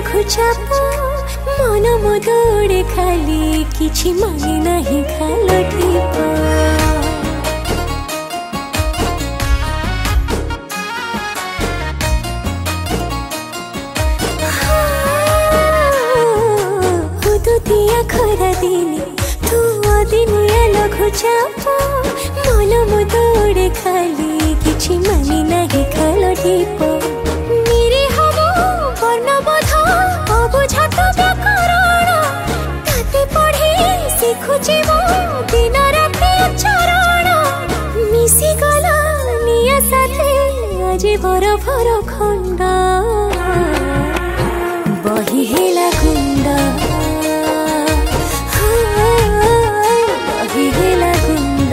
लघु चाप मन मो दौड़े खाली किछि माने नहीं खालो टीप हुदुतिया खरा दिने तू अदिनिया लघु चाप मन मो दौड़े खाली किछि माने नहीं खालो टीप दिन राति चरण मिसी गला निया साथे आज बरफर खंड बही हेला कुंड बही हेला कुंड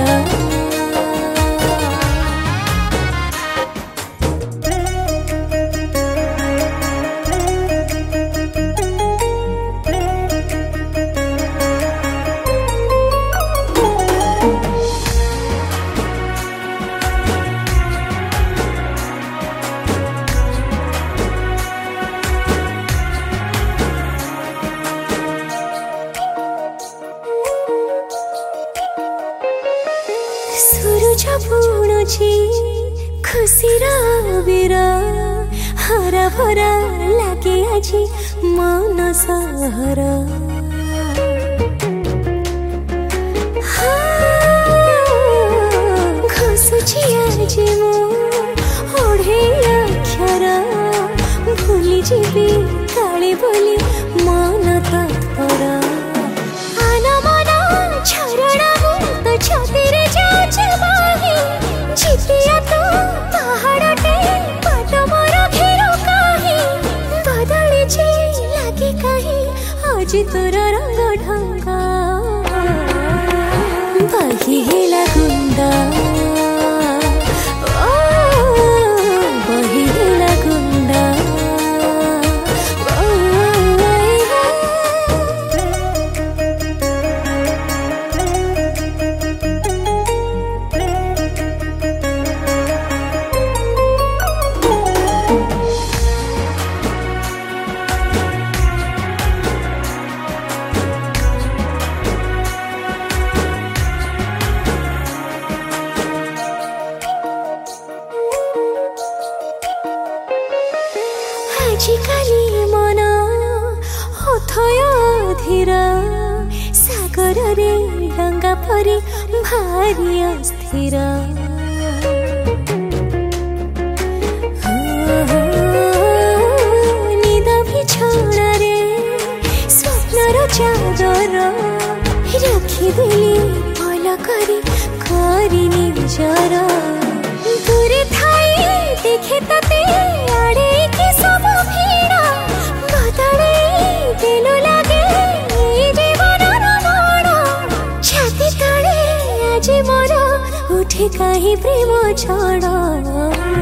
सूरज बुणुछि खुशीर आबिर हरा भरा लागे आजी मन सहर घसुछि आजी मो ओढ़े अक्षर भूली जीवी काले बोली मन तत्पर आना मना छरणा तो छातीरे जितिया तो पहाड़टे पाट मोर घेरो काही बदली छी लागे काही आज तोर रंग ढंगा बही हेला गुंडा बही हेला गुंडा आजिकाली मन अथय धीर सागर रे डंगा परी भारी अस्थिर निद बिछौना रे स्वप्नर चादर रखिदेली भल करी निजर दूरे थाई देखे तते आड़े के सब भीड़ बदले दिल लागे जीवन रमण छाती तले आज मोर उठे कहीं प्रेम छड़